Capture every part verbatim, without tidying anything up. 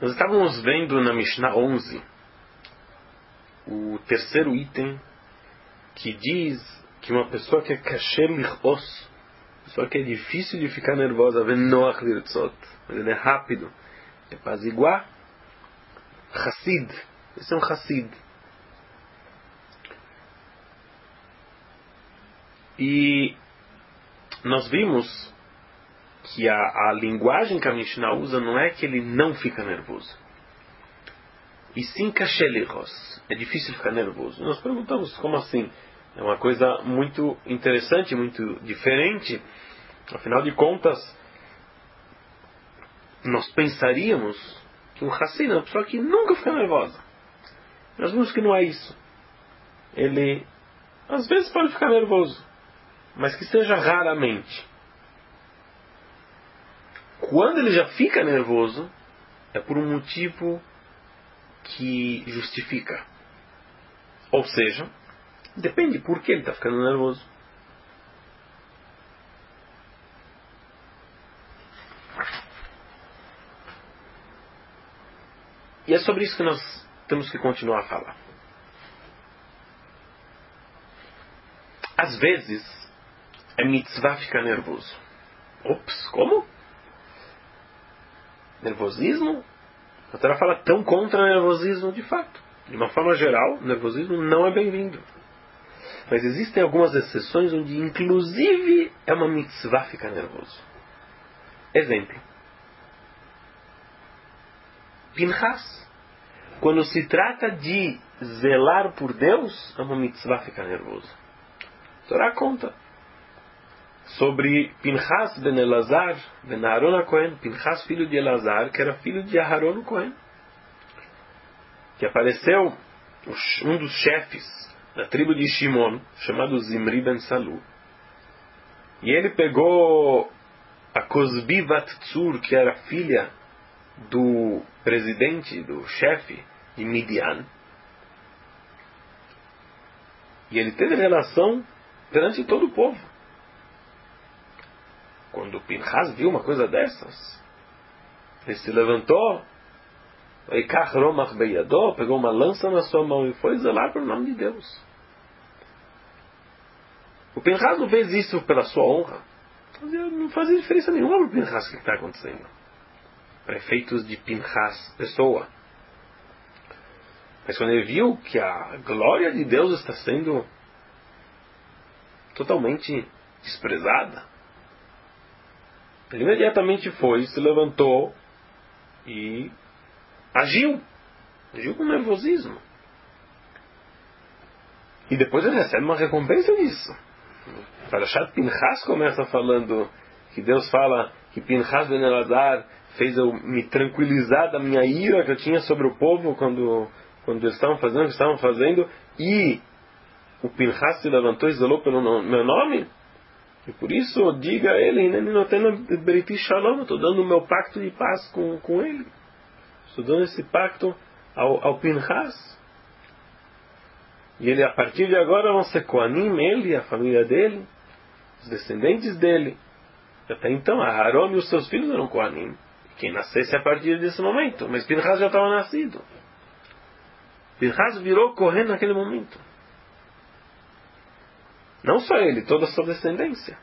Nós estávamos vendo na Mishnah onze o terceiro item que diz que uma pessoa que é kasher lichos, pessoa que é difícil de ficar nervosa, venoach lirtzot, mas ele é rápido, é apaziguar, chassid, esse é um chassid. E nós vimos que a, a linguagem que a Mishnah usa não é que ele não fica nervoso, e sim kasher lichos, é difícil ficar nervoso. Nós perguntamos como assim. É uma coisa muito interessante, muito diferente. Afinal de contas, nós pensaríamos que um Hassid é uma pessoa que nunca fica nervosa. Nós vimos que não é isso. Ele, às vezes, pode ficar nervoso, mas que seja raramente. Quando ele já fica nervoso, é por um motivo que justifica. Ou seja, depende por que ele está ficando nervoso. E é sobre isso que nós temos que continuar a falar. Às vezes, é mitzvah ficar nervoso. Ops, como? Nervosismo? A Torá fala tão contra nervosismo de fato. De uma forma geral, nervosismo não é bem-vindo. Mas existem algumas exceções onde inclusive é uma mitzvah ficar nervoso. Exemplo. Pinchas. Quando se trata de zelar por Deus, é uma mitzvah ficar nervoso. A Torá conta sobre Pinchas ben Elazar, ben Aharon HaKohen, Pinchas filho de Elazar, que era filho de Aharon HaKohen, que apareceu um dos chefes da tribo de Shimon, chamado Zimri ben Salu. E ele pegou a Cosbi bat Tzur, que era filha do presidente, do chefe de Midian. E ele teve relação perante todo o povo. Quando Pinchas viu uma coisa dessas, ele se levantou, pegou uma lança na sua mão e foi zelar pelo nome de Deus. O Pinchas não fez isso pela sua honra. Não fazia diferença nenhuma para o Pinchas o que está acontecendo. Para efeitos de Pinchas pessoa. Mas quando ele viu que a glória de Deus está sendo totalmente desprezada, ele imediatamente foi, se levantou e agiu. Agiu com nervosismo. E depois ele recebe uma recompensa disso. Parashat Pinchas começa falando que Deus fala que Pinchas ben Elazar fez eu me tranquilizar da minha ira que eu tinha sobre o povo quando, quando eles estavam fazendo o que estavam fazendo, e o Pinchas se levantou e zelou pelo meu nome. E por isso diga a ele, eu estou dando o meu pacto de paz com, com ele. Estou dando esse pacto ao, ao Pinchas. E ele, a partir de agora, vão ser Kohanim, ele e a família dele, os descendentes dele. Até então, Aharon e os seus filhos eram Kohanim. Quem nascesse a partir desse momento. Mas Pinchas já estava nascido. Pinchas virou Kohen naquele momento. Não só ele, toda a sua descendência.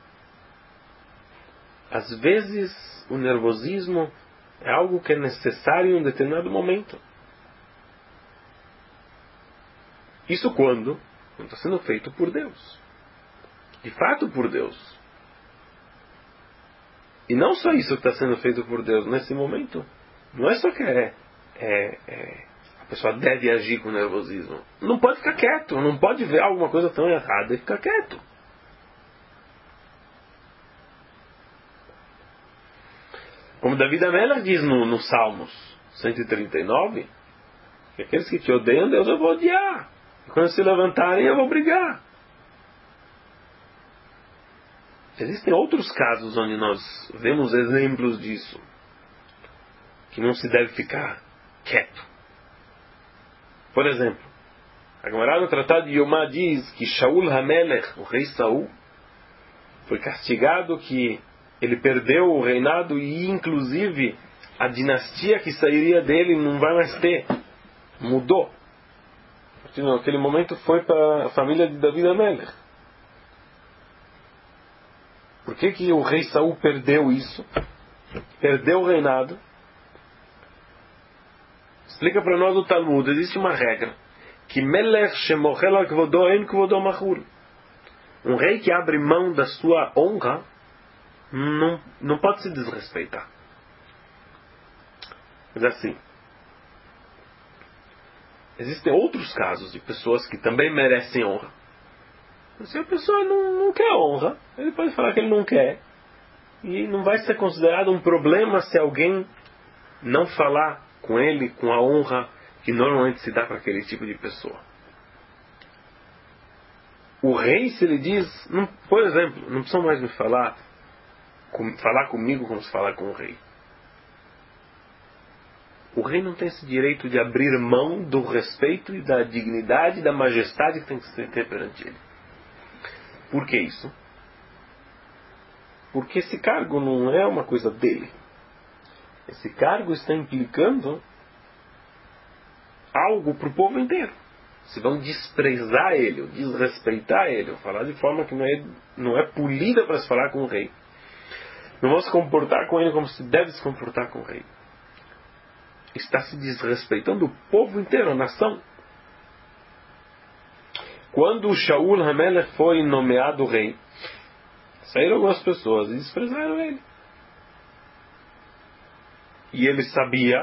Às vezes, o nervosismo é algo que é necessário em um determinado momento. Isso quando? Quando está sendo feito por Deus. De fato por Deus. E não só isso que está sendo feito por Deus nesse momento. Não é só que é, é, é, a pessoa deve agir com nervosismo. Não pode ficar quieto. Não pode ver alguma coisa tão errada e ficar quieto. Como David Amelach diz no, no Salmos cento e trinta e nove, que aqueles que te odeiam, Deus eu vou odiar. E quando se levantarem, eu vou brigar. Existem outros casos onde nós vemos exemplos disso. Que não se deve ficar quieto. Por exemplo, a Gemara no Tratado de Yomá diz que Shaul HaMelech, o rei Saul, foi castigado que ele perdeu o reinado e inclusive a dinastia que sairia dele não vai mais ter. Mudou. Naquele momento foi para a família de Davi Amelech. Por que que o rei Saul perdeu isso? Perdeu o reinado? Explica para nós o Talmud. Existe uma regra. Que Melech shemochel al kvodo en kvodo machul. Um rei que abre mão da sua honra não, não pode se desrespeitar. Mas assim, existem outros casos de pessoas que também merecem honra. Se a pessoa não, não quer honra, ele pode falar que ele não quer. E não vai ser considerado um problema se alguém não falar com ele com a honra que normalmente se dá para aquele tipo de pessoa. O rei, se ele diz, não, por exemplo, não precisa mais me falar, com, falar comigo como se fala com o rei. O rei não tem esse direito de abrir mão do respeito e da dignidade e da majestade que tem que se ter perante ele. Por que isso? Porque esse cargo não é uma coisa dele. Esse cargo está implicando algo para o povo inteiro. Se vão desprezar ele, ou desrespeitar ele, ou falar de forma que não é, não é polida para se falar com o rei. Não vão se comportar com ele como se deve se comportar com o rei. Está se desrespeitando o povo inteiro, a nação. Quando Shaul Hamelech foi nomeado rei, saíram algumas pessoas e desprezaram ele. E ele sabia,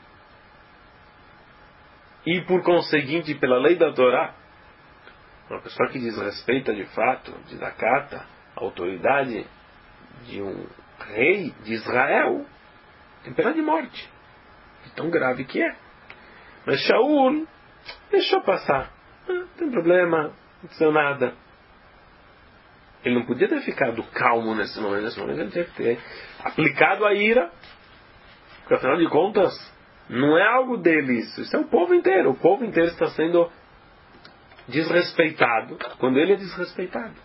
e por conseguinte, pela lei da Torá, uma pessoa que desrespeita de fato, desacata a autoridade de um rei de Israel, tem pena de morte. De tão grave que é. Mas Shaul deixou passar. Não tem problema, não aconteceu nada. Ele não podia ter ficado calmo nesse momento. Nesse momento ele tinha que ter aplicado a ira. Porque afinal de contas, não é algo dele isso. Isso é o povo inteiro. O povo inteiro está sendo desrespeitado quando ele é desrespeitado.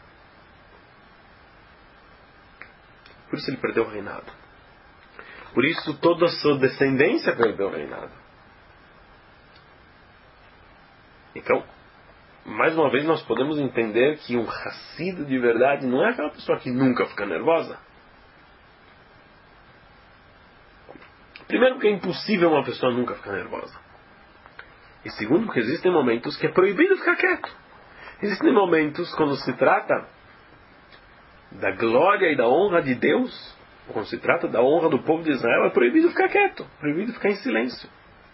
Por isso ele perdeu o reinado. Por isso toda a sua descendência perdeu o reinado. Então, mais uma vez nós podemos entender que um Hassido de verdade não é aquela pessoa que nunca fica nervosa. Primeiro, porque é impossível uma pessoa nunca ficar nervosa. E segundo, porque existem momentos que é proibido ficar quieto. Existem momentos quando se trata da glória e da honra de Deus, quando se trata da honra do povo de Israel, é proibido ficar quieto, proibido ficar em silêncio.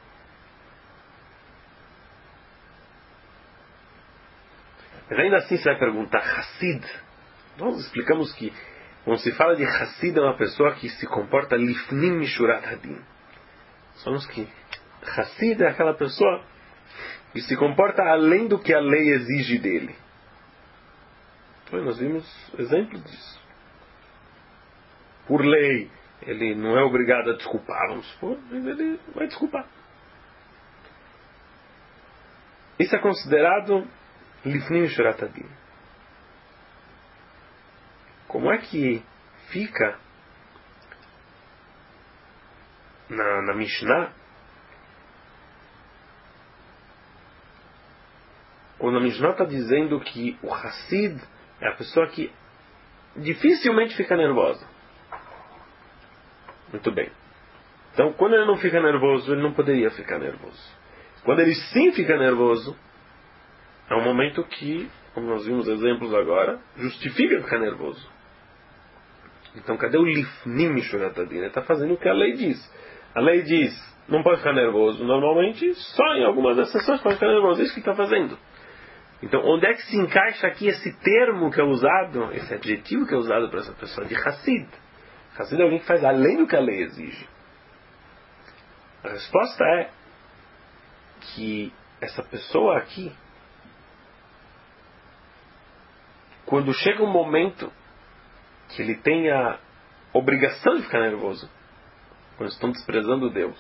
Mas ainda assim você vai perguntar, Hassid? Nós explicamos que quando se fala de Hassid é uma pessoa que se comporta lifnim mishurat hadin. Somos que Hassid é aquela pessoa que se comporta além do que a lei exige dele. Então, nós vimos exemplos disso. Por lei, ele não é obrigado a desculpar, vamos supor, mas ele vai desculpar. Isso é considerado Lifnim Mishurat Hadin. Como é que fica na, na Mishnah, quando a Mishnah está dizendo que o Hassid é a pessoa que dificilmente fica nervosa. Muito bem. Então, quando ele não fica nervoso, ele não poderia ficar nervoso. Quando ele sim fica nervoso, é um momento que, como nós vimos exemplos agora, justifica ficar nervoso. Então, cadê o Lifnim Mishurat Hadin? Ele está fazendo o que a lei diz. A lei diz, não pode ficar nervoso. Normalmente, só em algumas exceções pode ficar nervoso. É isso que está fazendo. Então, onde é que se encaixa aqui esse termo que é usado, esse adjetivo que é usado para essa pessoa de Hassid? Hassid é alguém que faz além do que a lei exige. A resposta é que essa pessoa aqui, quando chega um momento que ele tem a obrigação de ficar nervoso, quando estão desprezando Deus,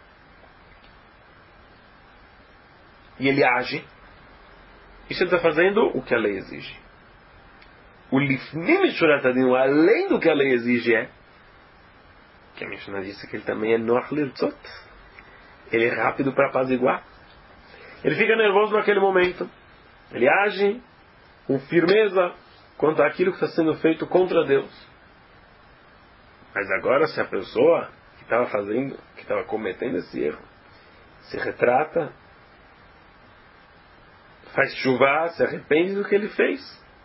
e ele age, isso ele está fazendo o que a lei exige. O Lifnim Mishurat Hadin, além do que a lei exige, é que a Mishnah disse que ele também é Noach Lirtzot. Ele é rápido para apaziguar. Ele fica nervoso naquele momento. Ele age com firmeza quanto àquilo que está sendo feito contra Deus. Mas agora, se a pessoa que estava fazendo, que estava cometendo esse erro, se retrata, faz chuva, se arrepende do que ele fez,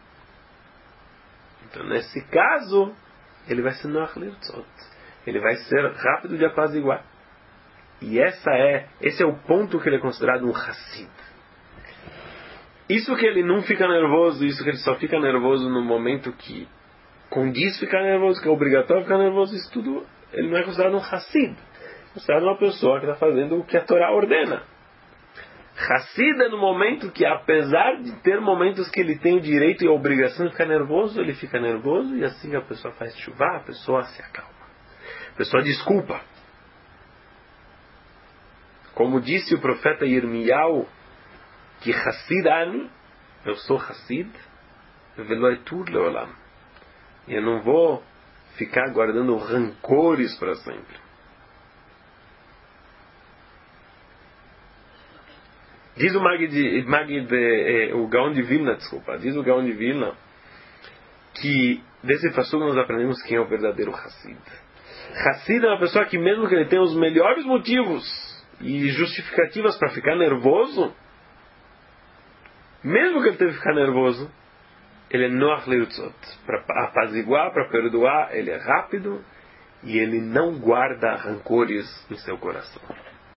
então nesse caso ele vai ser Noach Lirtzot. Ele vai ser rápido de apaziguar. E essa é, esse é o ponto que ele é considerado um Hassid. Isso que ele não fica nervoso, isso que ele só fica nervoso no momento que condiz ficar nervoso, que é obrigatório ficar nervoso, isso tudo, ele não é considerado um Hassid. É considerado uma pessoa que está fazendo o que a Torá ordena. Hassid é no momento que, apesar de ter momentos que ele tem o direito e a obrigação de ficar nervoso, ele fica nervoso e assim a pessoa faz chuva, a pessoa se acalma. A pessoa desculpa. Como disse o profeta Yirmiyahu, que Hassid ani, eu sou Hassid, veloitur leolam. E eu não vou ficar guardando rancores para sempre. Diz o Magid, Magid eh, o Gaon de Vilna, desculpa, diz o Gaon de Vilna, que desse passuco nós aprendemos quem é o verdadeiro Hassid. Hassid é uma pessoa que mesmo que ele tenha os melhores motivos e justificativas para ficar nervoso, mesmo que ele tenha que ficar nervoso, ele é Noach Lirtzot, para apaziguar, para perdoar, ele é rápido e ele não guarda rancores em seu coração.